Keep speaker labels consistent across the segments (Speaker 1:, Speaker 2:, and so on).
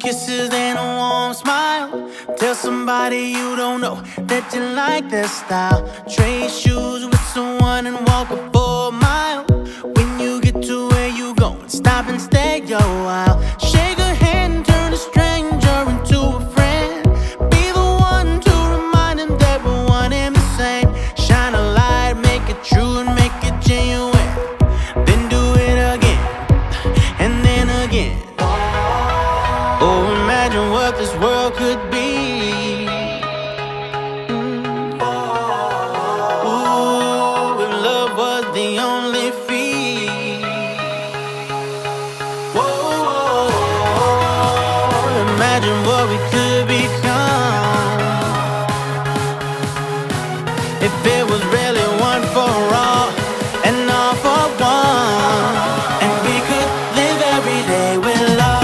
Speaker 1: Kisses and a warm smile. Tell somebody you don't know that you like their style. Trade shoes with someone and walk a 4 mile. When you get to where you going, stop and stay a while. Shake a hand and turn a stranger into a friend. Be the one to remind him that we're one and the same. Shine a light, make it true and make it genuine. Then do it again, and then again. Oh, imagine what this world could be. Ooh, if love was the only fee. Whoa, imagine what we could become if it was really one for all and all for one, and we could live every day with love.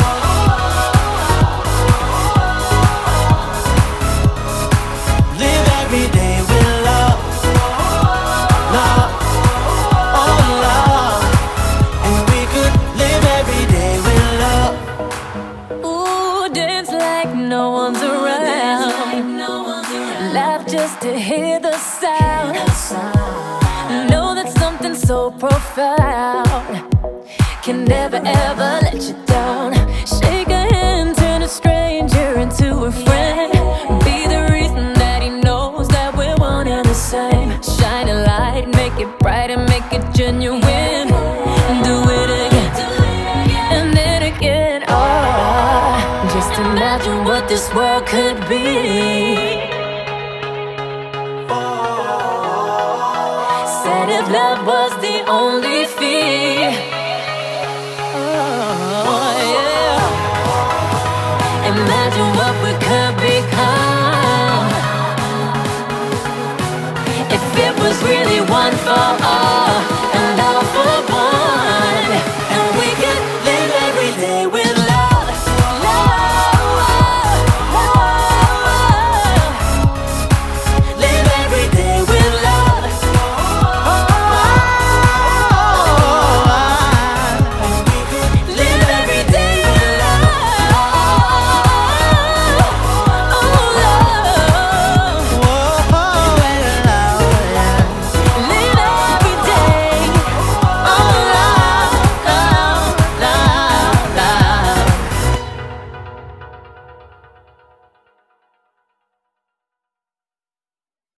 Speaker 1: Every day with love, love, oh love. And we could live every day with love.
Speaker 2: Ooh, dance like no one's around. Laugh just to hear the sound. Know that something so profound can never ever let you down. Shake a hand, turn a stranger into a friend. Be the reason that he knows that we're one and the same. Shine a light, make it bright and make it genuine. Do it again, and then again. Oh, just imagine what this world could be. Said if love was the only fee.